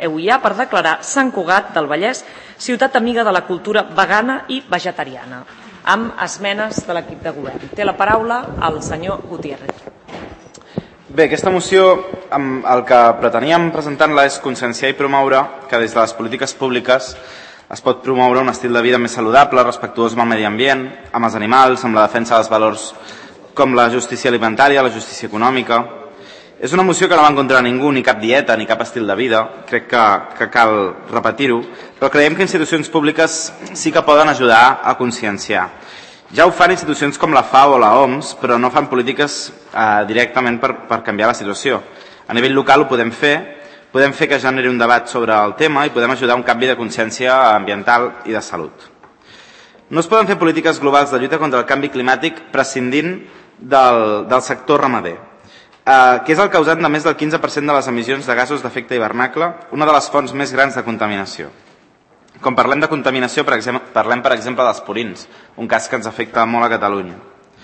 EUIA per declarar Sant Cugat del Vallès ciutat amiga de la cultura vegana i vegetariana, amb esmenes de l'equip de govern. Té la paraula el senyor Gutiérrez. Bé, aquesta moció el que preteníem presentar-la és conscienciar i promoure que des de les polítiques públiques es pot promoure un estil de vida més saludable, respectuós amb el medi ambient, amb els animals, amb la defensa dels valors com la justícia alimentària, la justícia econòmica. És una moció que no va en contra de ningú, ni cap dieta, ni cap estil de vida, crec que cal repetir-ho, però creiem que institucions públiques sí que poden ajudar a conscienciar. Ja ho fan institucions com la FAO o la OMS, però no fan polítiques directament per canviar la situació. A nivell local ho podem fer que generi un debat sobre el tema i podem ajudar a un canvi de consciència ambiental i de salut. No es poden fer polítiques globals de lluita contra el canvi climàtic prescindint del sector ramader, que és el causant de més del 15% de les emissions de gasos d'efecte hivernacle, una de les fonts més grans de contaminació. Com parlem de contaminació, parlem, per exemple, dels purins, un cas que ens afecta molt a Catalunya.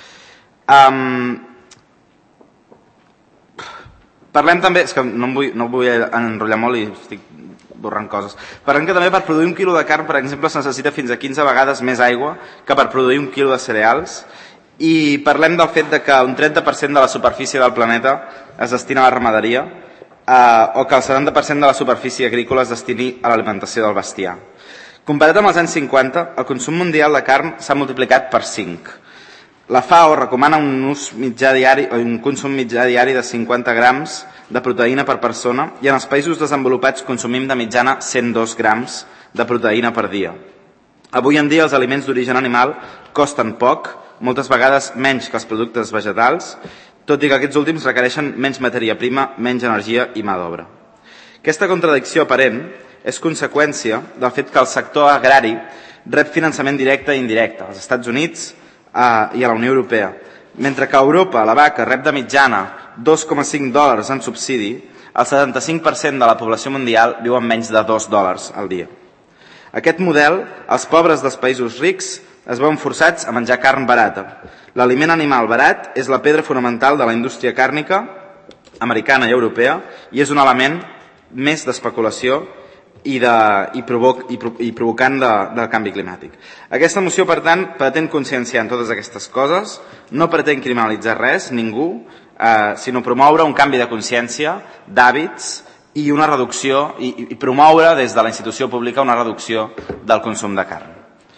Parlem també, és que no vull enrotllar molt i estic borrant coses. Parlem que també per produir un quilo de carn, per exemple, es necessita fins a 15 vegades més aigua que per produir un quilo de cereals. I parlem del fet que un 30% de la superfície del planeta es destina a la ramaderia o que el 70% de la superfície agrícola es destini a l'alimentació del bestiar. Comparat amb els anys 50, el consum mundial de carn s'ha multiplicat per 5. La FAO recomana un consum mitjà diari de 50 grams de proteïna per persona i en els països desenvolupats consumim de mitjana 102 grams de proteïna per dia. Avui en dia els aliments d'origen animal costen poc, moltes vegades menys que els productes vegetals, tot i que aquests últims requereixen menys matèria prima, menys energia i mà d'obra. Aquesta contradicció aparent és conseqüència del fet que el sector agrari rep finançament directe i indirecte als Estats Units i a la Unió Europea, mentre que a Europa la vaca rep de mitjana $2,5 en subsidi, el 75% de la població mundial viu amb menys de $2 al dia. Aquest model, els pobres dels països rics es veuen forçats a menjar carn barata. L'aliment animal barat és la pedra fonamental de la indústria càrnica americana i europea i és un element més d'especulació i provocant del canvi climàtic. Aquesta moció, per tant, pretén conscienciar en totes aquestes coses, no pretén criminalitzar res, ningú, sinó promoure un canvi de consciència, d'hàbits i una reducció, i promoure des de la institució pública una reducció del consum de carn.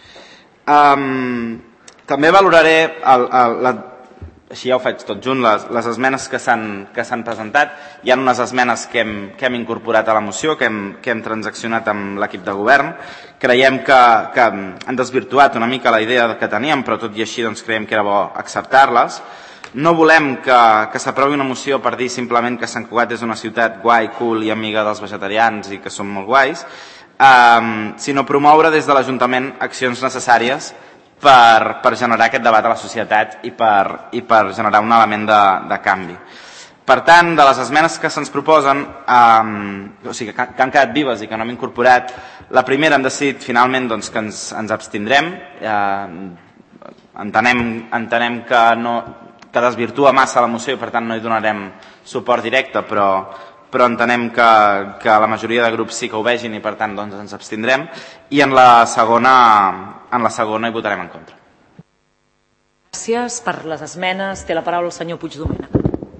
També valoraré, així ja ho faig tot junt, les esmenes que s'han presentat. Hi ha unes esmenes que hem incorporat a la moció, que hem transaccionat amb l'equip de govern. Creiem que han desvirtuat una mica la idea que teníem, però tot i així creiem que era bo acceptar-les. No volem que s'aprovi una moció per dir simplement que Sant Cugat és una ciutat guai, cool i amiga dels vegetarians i que són molt guais, sinó promoure des de l'Ajuntament accions necessàries per generar aquest debat a la societat i per generar un element de canvi. Per tant, de les esmenes que se'ns proposen, o sigui, que han quedat vives i que no hem incorporat, la primera hem decidit finalment que ens abstindrem. Entenem que desvirtua massa la moció i per tant no hi donarem suport directe, però entenem que la majoria de grups sí que ho vegin i per tant ens abstindrem, i en la segona hi votarem en contra. Gràcies per les esmenes. Té la paraula el senyor Puigdomènech.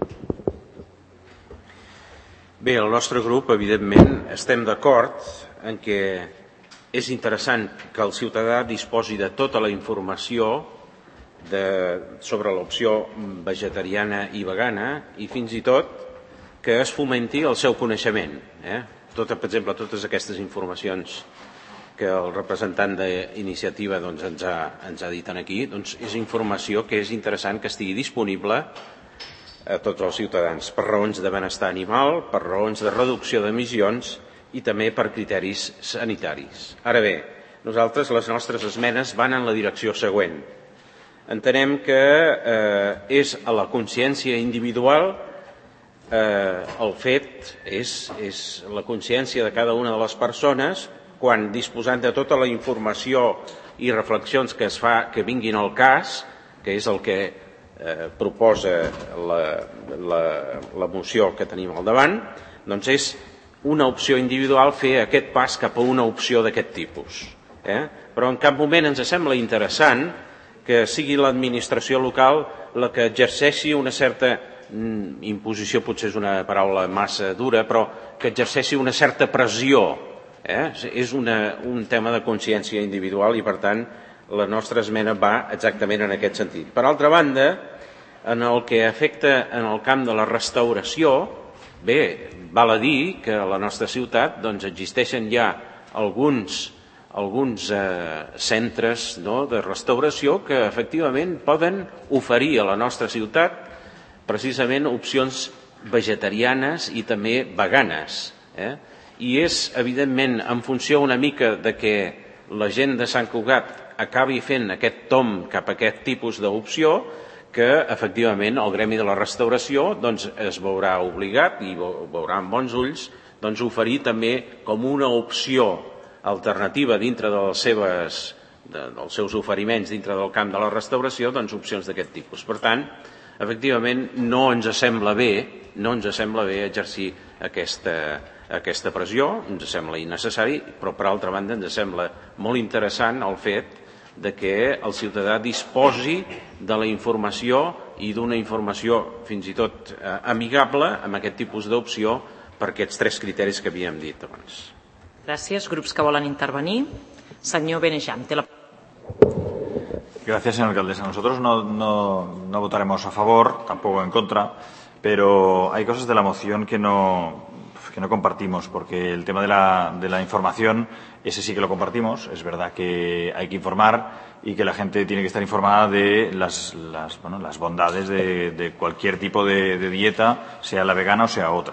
Bé, el nostre grup, evidentment, estem d'acord en que és interessant que el ciutadà disposi de tota la informació sobre l'opció vegetariana i vegana i fins i tot que es fomenti el seu coneixement. Per exemple, totes aquestes informacions que el representant d'Iniciativa ens ha dit aquí, és informació que és interessant que estigui disponible a tots els ciutadans per raons de benestar animal, per raons de reducció d'emissions i també per criteris sanitaris. Ara bé, les nostres esmenes van en la direcció següent. Entenem que és a la consciència individual, el fet és la consciència de cada una de les persones quan, disposant de tota la informació i reflexions que es fa que vinguin al cas, que és el que proposa la moció que tenim al davant, doncs és una opció individual fer aquest pas cap a una opció d'aquest tipus. Però en cap moment ens sembla interessant que sigui l'administració local la que exerceixi una certa imposició, potser és una paraula massa dura, però que exerceixi una certa pressió. És un tema de consciència individual i, per tant, la nostra esmena va exactament en aquest sentit. Per altra banda, en el que afecta en el camp de la restauració, bé, val a dir que a la nostra ciutat existeixen ja alguns centres de restauració que efectivament poden oferir a la nostra ciutat precisament opcions vegetarianes i també veganes. I és, evidentment, en funció una mica de que la gent de Sant Cugat acabi fent aquest tomb cap a aquest tipus d'opció que, efectivament, el gremi de la restauració es veurà obligat i veurà amb bons ulls oferir també com una opció alternativa dintre dels seus oferiments dintre del camp de la restauració opcions d'aquest tipus. Per tant, efectivament, no ens sembla bé exercir aquesta pressió, ens sembla innecessari, però per altra banda ens sembla molt interessant el fet de que el ciutadà disposi de la informació i d'una informació fins i tot amigable amb aquest tipus d'opció per aquests 3 criteris que havíem dit abans. Gràcies. Grups que volen intervenir. Senyor Benejam, té la paraula. Gracias, señora alcaldesa. Nosotros no votaremos a favor, tampoco en contra, pero hay cosas de la moción que no compartimos, porque el tema de la información, ese sí que lo compartimos. Es verdad que hay que informar y que la gente tiene que estar informada de las bondades de cualquier tipo de dieta, sea la vegana o sea otra.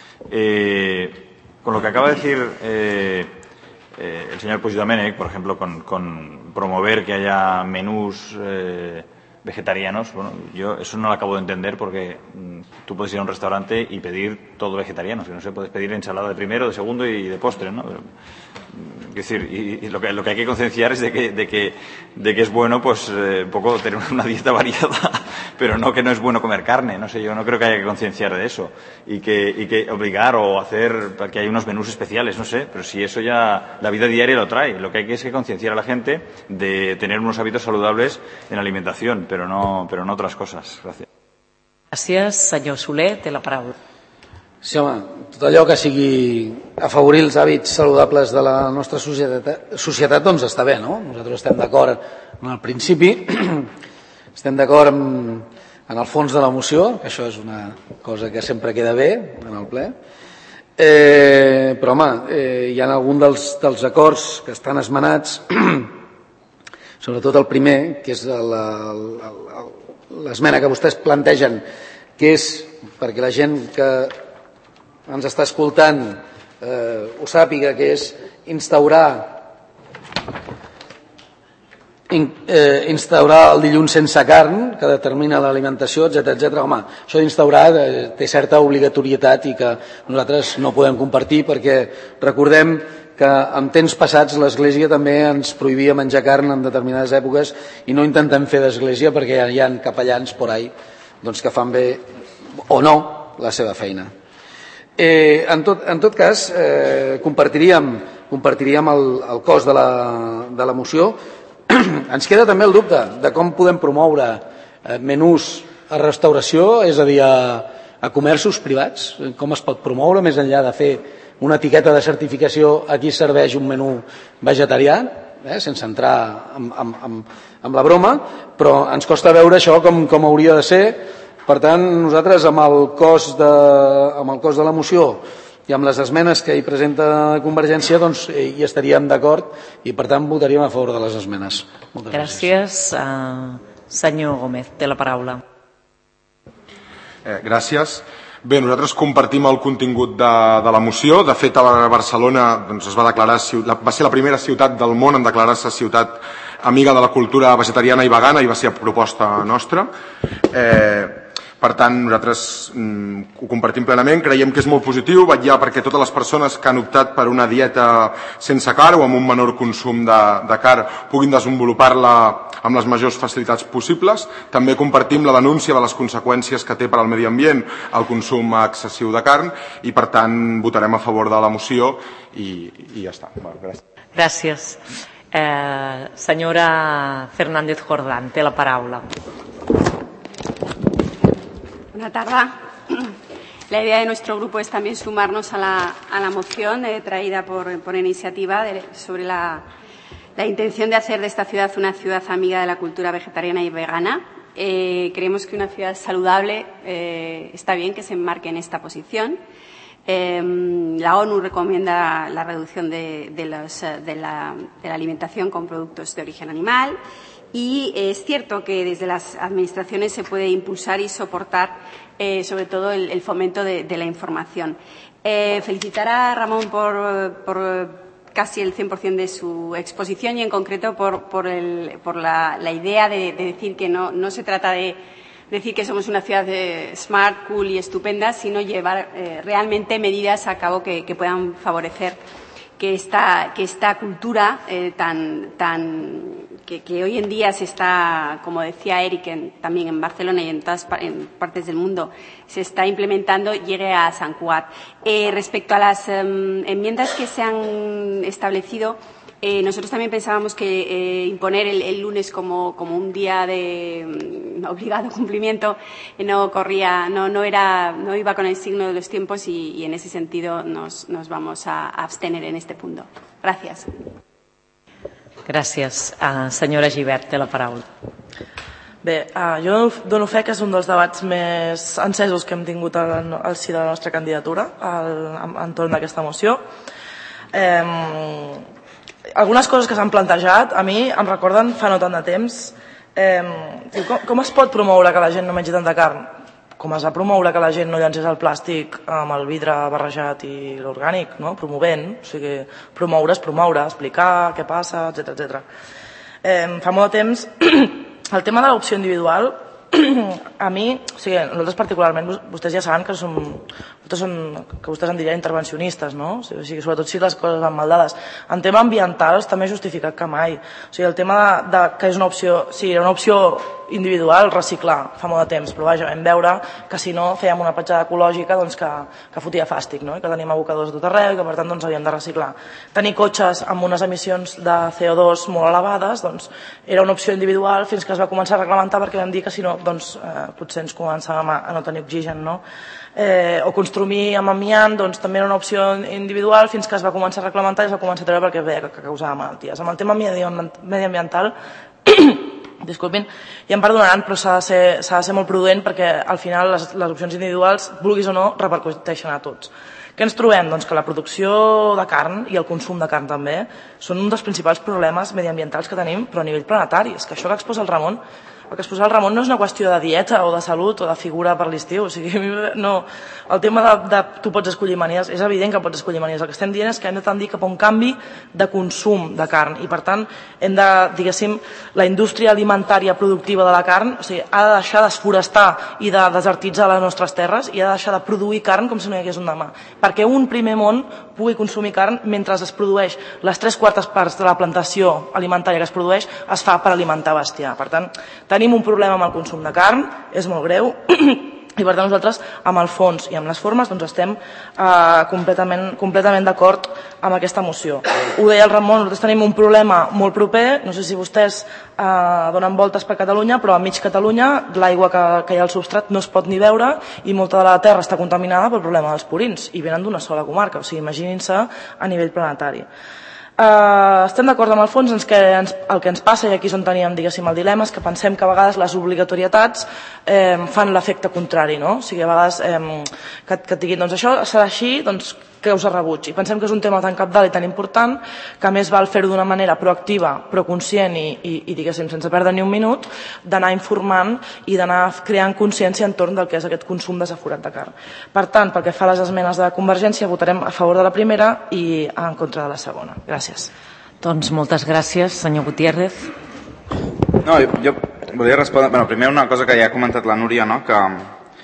Con lo que acaba de decir el señor Puigdomènech, por ejemplo, con promover que haya menús vegetarianos, yo eso no lo acabo de entender, porque tú puedes ir a un restaurante y pedir todo vegetariano, si no se puedes pedir ensalada de primero, de segundo y de postre, ¿no? Es decir, y lo que hay que concienciar es de que es bueno, pues, un poco tener una dieta variada, pero no que no es bueno comer carne, no sé, yo no creo que haya que concienciar de eso y que obligar o hacer para que haya unos menús especiales, no sé, pero si eso ya la vida diaria lo trae, lo que hay que concienciar a la gente de tener unos hábitos saludables en la alimentación, pero no otras cosas. Gracias. Gràcies. Senyor Soler, té la paraula. Sí, home, tot allò que sigui afavorir els hàbits saludables de la nostra societat doncs està bé, no? Nosaltres estem d'acord en el principi, estem d'acord en el fons de la moció, que això és una cosa que sempre queda bé en el ple, però home, hi ha algun dels acords que estan esmenats, sobretot el primer, que és l'esmena que vostès plantegen, que és perquè la gent que ens està escoltant ho sàpiga, que és instaurar el dilluns sense carn, que determina l'alimentació, etc. Home, això d'instaurar té certa obligatorietat i que nosaltres no podem compartir, perquè recordem que en temps passats l'Església també ens prohibia menjar carn en determinades èpoques i no intentem fer d'Església perquè hi ha capellans por ahí que fan bé o no la seva feina. En tot cas, compartiríem el cost de la moció. Ens queda també el dubte de com podem promoure menús a restauració, és a dir, a comerços privats, com es pot promoure més enllà de fer una etiqueta de certificació aquí serveix un menú vegetarià, sense entrar amb la broma, però ens costa veure això com hauria de ser. Per tant, nosaltres amb el cost de la moció i amb les esmenes que hi presenta Convergència doncs hi estaríem d'acord i per tant votaríem a favor de les esmenes. Moltes gràcies. Senyor Gómez, té la paraula. Gràcies. Bé, nosaltres compartim el contingut de la moció. De fet, a Barcelona es va declarar, va ser la primera ciutat del món en declarar-se ciutat amiga de la cultura vegetariana i vegana i va ser a proposta nostra. Per tant, nosaltres ho compartim plenament, creiem que és molt positiu vetllar perquè totes les persones que han optat per una dieta sense carn o amb un menor consum de carn puguin desenvolupar-la amb les majors facilitats possibles. També compartim la denúncia de les conseqüències que té per al medi ambient el consum excessiu de carn i, per tant, votarem a favor de la moció i ja està. Gràcies. Gràcies. Senyora Fernández Jordán, té la paraula. Buenas tardes. La idea de nuestro grupo es también sumarnos a la moción traída por iniciativa sobre la intención de hacer de esta ciudad una ciudad amiga de la cultura vegetariana y vegana. Creemos que una ciudad saludable está bien que se enmarque en esta posición. La ONU recomienda la reducción de la alimentación con productos de origen animal. Y es cierto que desde las administraciones se puede impulsar y soportar sobre todo el fomento de la información. Felicitar a Ramón por casi el 100% de su exposición y en concreto por la idea de decir que no se trata de decir que somos una ciudad smart, cool y estupenda, sino llevar realmente medidas a cabo que puedan favorecer que esta cultura que hoy en día se está, como decía Eric, también en Barcelona y en todas partes del mundo, se está implementando, llegue a Sant Cugat. Respecto a las enmiendas que se han establecido, nosotros también pensábamos que imponer el lunes como un día de obligado cumplimiento no iba con el signo de los tiempos y en ese sentido nos vamos a abstener en este punto. Gracias. Gràcies. Senyora Gibert, té la paraula. Bé, jo dono fe que és un dels debats més encesos que hem tingut al si de la nostra candidatura entorn d'aquesta moció. Algunes coses que s'han plantejat a mi em recorden fa no tant de temps. Com es pot promoure que la gent no mengi tanta carn? Com es va promoure que la gent no llancés el plàstic amb el vidre barrejat i l'orgànic, no? Promovent, o sigui, promoure, explicar què passa, etc. Fa molt de temps, el tema de l'opció individual, a mi, o sigui, nosaltres particularment, vostès ja saben que vostès en dirien intervencionistes, no? O sigui, sobretot si les coses van mal dades. En tema ambiental està més justificat que mai. O sigui, el tema que és una opció, sí, era una opció individual, reciclar, fa molt de temps, però vaja, vam veure que si no fèiem una petjada ecològica doncs que fotia fàstic, no? I que tenim abocadors a tot arreu i que per tant doncs havíem de reciclar. Tenir cotxes amb unes emissions de CO2 molt elevades doncs era una opció individual fins que es va començar a reglamentar perquè vam dir que si no doncs potser ens començàvem a no tenir oxigen, no? O construir amb amiant doncs també era una opció individual fins que es va començar a reglamentar i es va començar a treure perquè veia que causava malalties. Amb el tema mediambiental disculpin, ja em perdonaran, però s'ha de ser molt prudent perquè al final les opcions individuals, vulguis o no, repercuteixen a tots. Què ens trobem? Doncs que la producció de carn i el consum de carn també són un dels principals problemes mediambientals que tenim, però a nivell planetari. És que això que exposa el Ramon no és una qüestió de dieta o de salut o de figura per l'estiu, o sigui, no, el tema de tu pots escollir manies, és evident que pots escollir manies, el que estem dient és que hem de tendir cap a un canvi de consum de carn i per tant hem de, diguéssim, la indústria alimentària productiva de la carn, o sigui, ha de deixar d'esforestar i de desertitzar les nostres terres i ha de deixar de produir carn com si no hi hagués un demà, perquè un primer món pugui consumir carn mentre es produeix les 3/4 parts de la plantació alimentària que es produeix es fa per alimentar bestiar. Per tant, tenim un problema amb el consum de carn, és molt greu, i per tant nosaltres amb el fons i amb les formes doncs estem completament d'acord amb aquesta moció. Ho deia el Ramon, nosaltres tenim un problema molt proper, no sé si vostès donen voltes per Catalunya, però a mig Catalunya l'aigua que hi ha al substrat no es pot ni veure i molta de la terra està contaminada pel problema dels purins i venen d'una sola comarca, o sigui, imaginin-se a nivell planetari. Estem d'acord amb el fons, el que ens passa, i aquí és on teníem, diguéssim, el dilema, és que pensem que a vegades les obligatorietats fan l'efecte contrari, no? O sigui, a vegades que et diguin, doncs això serà així, doncs causa rebuig. I pensem que és un tema tan cabdal i tan important que a més val fer-ho d'una manera proactiva, però conscient i diguéssim, sense perdre ni un minut, d'anar informant i d'anar creant consciència entorn del que és aquest consum desaforat de carn. Per tant, pel que fa a les esmenes de Convergència, votarem a favor de la primera i en contra de la segona. Gràcies. Doncs moltes gràcies, senyor Gutiérrez. No, jo volia respondre... Bueno, primer una cosa que ja ha comentat la Núria, no? Que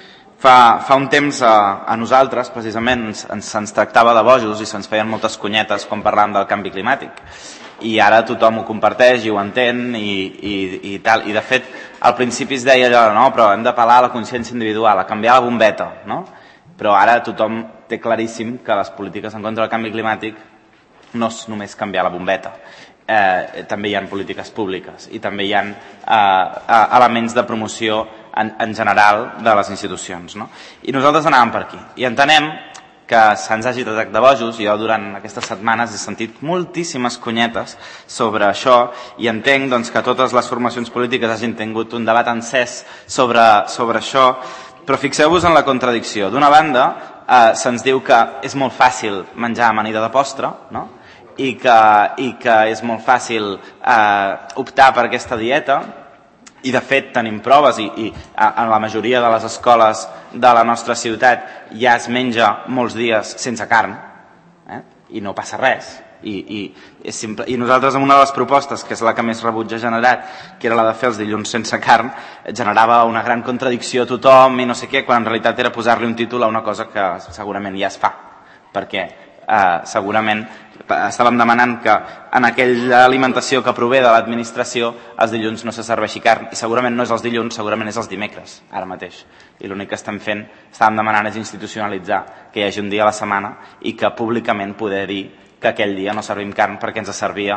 Fa un temps a nosaltres, precisament, se'ns tractava de bojos i se'ns feien moltes conyetes quan parlàvem del canvi climàtic. I ara tothom ho comparteix i ho entén i tal. I de fet, al principi es deia allò, no, però hem d'apel·lar a la consciència individual, a canviar la bombeta, no? Però ara tothom té claríssim que les polítiques en contra del canvi climàtic no és només canviar la bombeta. També hi ha polítiques públiques i també hi ha elements de promoció en general de les institucions, no? I nosaltres anàvem per aquí i entenem que se'ns hagi tractat de bojos. Jo durant aquestes setmanes he sentit moltíssimes conyetes sobre això i entenc doncs, que totes les formacions polítiques hagin tingut un debat encès sobre això, però fixeu-vos en la contradicció. D'una banda, se'ns diu que és molt fàcil menjar amanida de postre, no? I que és molt fàcil optar per aquesta dieta, i de fet tenim proves i en la majoria de les escoles de la nostra ciutat ja es menja molts dies sense carn, i no passa res. I nosaltres amb una de les propostes, que és la que més rebuig ha generat, que era la de fer els dilluns sense carn, generava una gran contradicció a tothom i no sé què, quan en realitat era posar-li un títol a una cosa que segurament ja es fa, perquè segurament estàvem demanant que en aquella alimentació que prové de l'administració els dilluns no se serveixi carn, i segurament no és els dilluns, segurament és els dimecres ara mateix, i l'únic que estàvem demanant és institucionalitzar que hi hagi un dia a la setmana i que públicament poder dir que aquell dia no servim carn perquè ens servia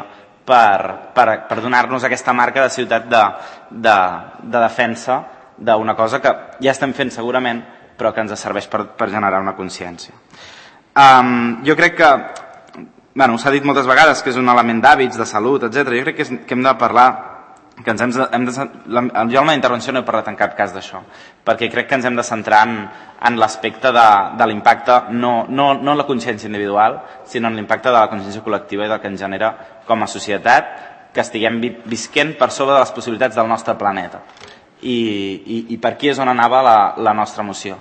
per donar-nos aquesta marca de ciutat de defensa d'una cosa que ja estem fent segurament, però que ens serveix per generar una consciència. Jo crec que s'ha dit moltes vegades que és un element d'hàbits, de salut, etc. Jo crec que hem de parlar, jo en la meva intervenció no he parlat en cap cas d'això, perquè crec que ens hem de centrar en l'aspecte de l'impacte, no en la consciència individual, sinó en l'impacte de la consciència col·lectiva i del que ens genera com a societat, que estiguem visquent per sobre de les possibilitats del nostre planeta. I per aquí és on anava la nostra moció.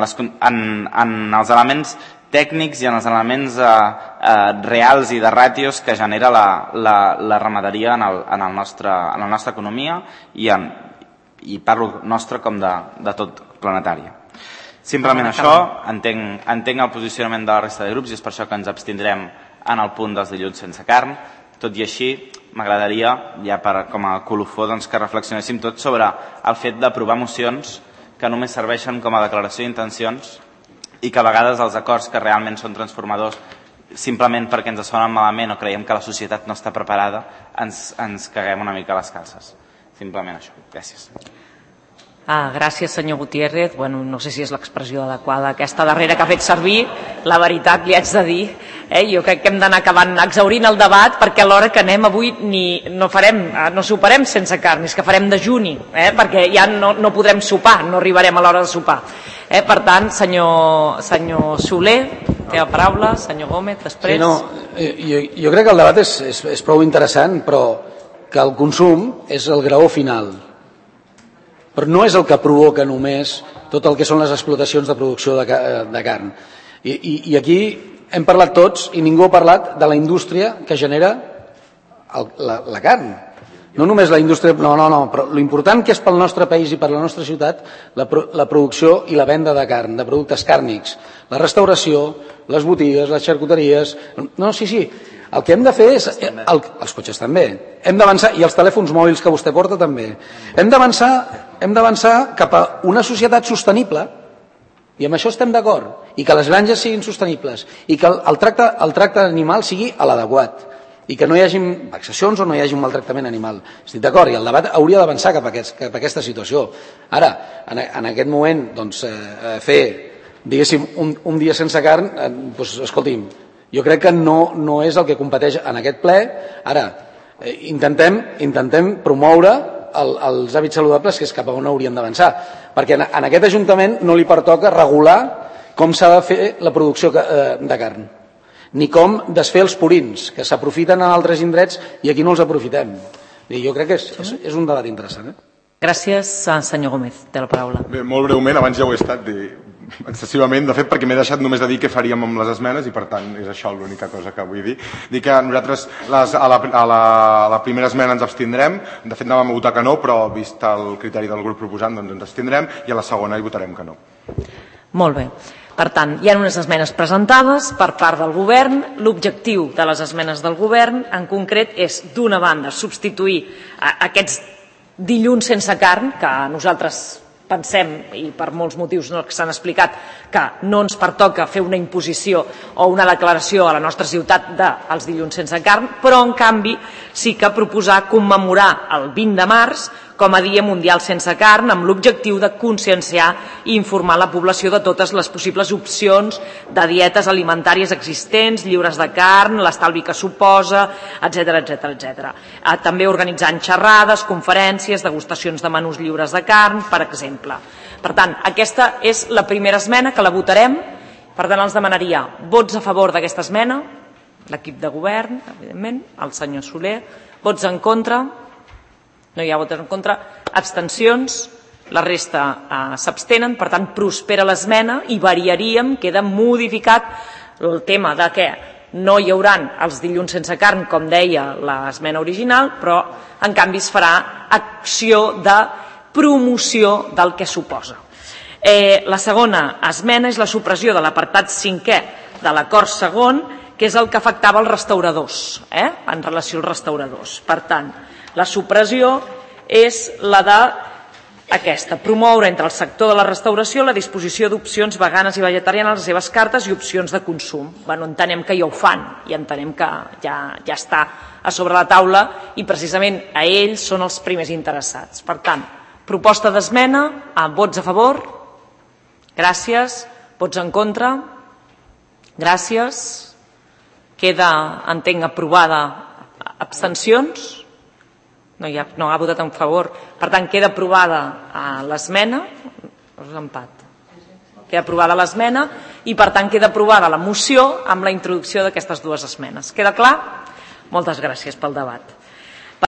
En els elements tècnics i en els elements reals i de ràtios que genera la ramaderia en la nostra economia i parlo nostre com de tot planetària. Simplement això, entenc el posicionament de la resta de grups i és per això que ens abstindrem en el punt dels dilluns sense carn. Tot i així, m'agradaria, ja com a colofó, que reflexionéssim tots sobre el fet d'aprovar mocions que només serveixen com a declaració d'intencions i que a vegades els acords que realment són transformadors, simplement perquè ens sonen malament o creiem que la societat no està preparada, ens caguem una mica a les calces. Simplement això. Gràcies. Gràcies, senyor Gutiérrez. No sé si és l'expressió adequada aquesta darrera que ha fet servir. La veritat, li haig de dir, jo crec que hem d'anar acabant exhaurint el debat, perquè a l'hora que anem avui no soparem sense carn, és que farem dejuni, perquè ja no podrem sopar, no arribarem a l'hora de sopar. Per tant, senyor Soler, té la paraula, senyor Gómez, després. Jo crec que el debat és prou interessant, però que el consum és el graó final, però no és el que provoca només tot el que són les explotacions de producció de carn. I aquí hem parlat tots i ningú ha parlat de la indústria que genera la carn. No només la indústria, no, però l'important que és pel nostre país i per la nostra ciutat la producció i la venda de carn, de productes càrnics, la restauració, les botigues, les xarcuteries. No, sí. El que hem de fer és... Els cotxes també. Hem d'avançar, i els telèfons mòbils que vostè porta també. Hem d'avançar cap a una societat sostenible, i amb això estem d'acord, i que les granges siguin sostenibles, i que el tracte animal sigui l'adequat, i que no hi hagi vexacions o no hi hagi un maltractament animal. Estic d'acord, i el debat hauria d'avançar cap a aquesta situació. Ara, en aquest moment, fer, diguéssim, un dia sense carn, escolti'm, jo crec que no és el que competeix en aquest ple. Ara, intentem promoure els hàbits saludables, que és cap a on hauríem d'avançar, perquè en aquest Ajuntament no li pertoca regular com s'ha de fer la producció de carn, ni com desfer els purins, que s'aprofiten en altres indrets i aquí no els aprofitem. Jo crec que és un debat interessant. Gràcies, senyor Gómez, té la paraula. Bé, molt breument, abans ja ho he estat excessivament, de fet, perquè m'he deixat només de dir què faríem amb les esmenes i per tant és això l'única cosa que vull dir. Dir que nosaltres a la primera esmena ens abstindrem, de fet anàvem a votar que no, però vist el criteri del grup proposant doncs ens abstindrem, i a la segona hi votarem que no. Molt bé. Per tant, hi ha unes esmenes presentades per part del govern. L'objectiu de les esmenes del govern, en concret, és, d'una banda, substituir aquests dilluns sense carn, que nosaltres pensem, i per molts motius que s'han explicat, que no ens pertoca fer una imposició o una declaració a la nostra ciutat dels dilluns sense carn, però en canvi sí que proposar commemorar el 20 de març com a Dia Mundial sense carn, amb l'objectiu de conscienciar i informar la població de totes les possibles opcions de dietes alimentàries existents, lliures de carn, l'estalvi que suposa, etc. També organitzant xerrades, conferències, degustacions de menús lliures de carn, per exemple. Per tant, aquesta és la primera esmena, que la votarem. Per tant, els demanaria vots a favor d'aquesta esmena, l'equip de govern, evidentment, el senyor Soler, vots en contra, no hi ha vots en contra, abstencions, la resta s'abstenen, per tant prospera l'esmena i variaríem, queda modificat el tema de que no hi hauran els dilluns sense carn, com deia l'esmena original, però en canvi es farà acció de promoció del que suposa. La segona esmena és la supressió de l'apartat 5è de l'acord segon, que és el que afectava els restauradors, en relació als restauradors. Per tant, la supressió és la d'aquesta, promoure entre el sector de la restauració la disposició d'opcions veganes i vegetarianes a les seves cartes i opcions de consum. Entenem que ja ho fan i entenem que ja està a sobre la taula i precisament a ells són els primers interessats. Per tant, proposta d'esmena, vots a favor? Gràcies. Vots en contra? Gràcies. Queda, entenc, aprovada. Abstencions? No ha votat en favor. Per tant, queda aprovada l'esmena. Queda aprovada l'esmena i, per tant, queda aprovada la moció amb la introducció d'aquestes dues esmenes. Queda clar? Moltes gràcies pel debat.